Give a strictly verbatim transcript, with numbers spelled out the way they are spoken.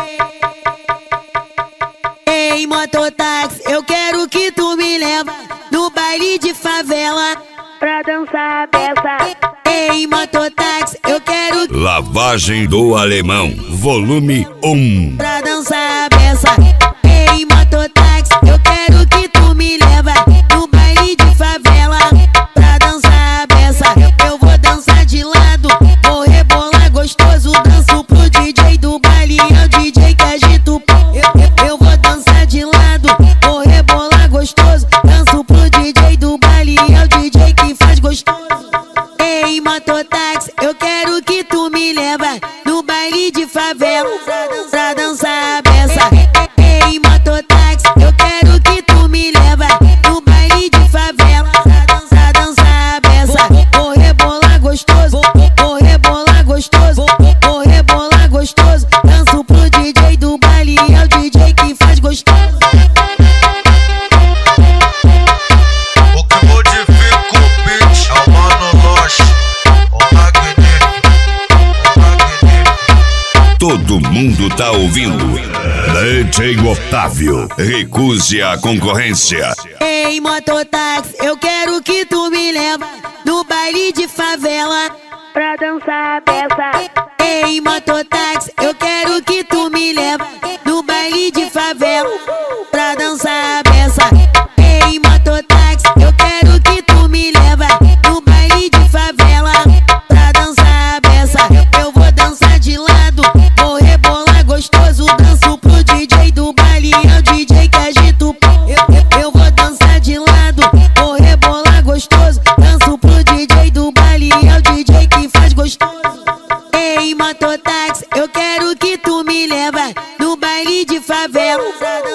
Ei, mototáxi, eu quero que tu me leva no baile de favela pra dançar a peça. Ei, mototáxi, eu quero Lavagem do Alemão, volume um. pra dançar a peça. Ei, mototáxi, eu quero que tu me leva no baile de favela pra dançar a peça. Eu vou dançar de lado, vou rebolar gostoso, danço pro D J do baile, é o D J que agita o pau. Eu, eu, eu vou dançar de lado, vou rebolar gostoso, danço pro D J do baile, é o D J que faz gostoso. Ei, mototáxi, eu quero que tu me leva no baile de favela pra dançar a peça. Ei, mototáxi, eu quero que tu me leva no baile de favela pra dançar a peça. Vou rebolar gostoso, vou rebolar gostoso, vou rebolar gostoso, danço pro D J do baile, é o D J que faz gostoso. O que modifica o beat é o Mano Loche, o magnífico, o magnífico. Todo mundo tá ouvindo. D J Otávio, recuse a concorrência. Ei, mototáxi, eu quero que tu me leva no baile de favela pra dançar a peça. Ei, mototáxi, eu quero que tu me leva no baile de favela pra dançar a peça. Ei, mototáxi, eu quero que tu me leva no baile de favela pra dançar a peça. Eu vou dançar de lado, vou rebolar gostoso, danço pro D J do baile, é o D J que agita o pau. Eu, eu, eu vou dançar de lado, vou rebolar gostoso, danço pro D J do baile, é o D J que faz gostoso. Ei, mototáxi, eu quero que tu me leva no baile de favela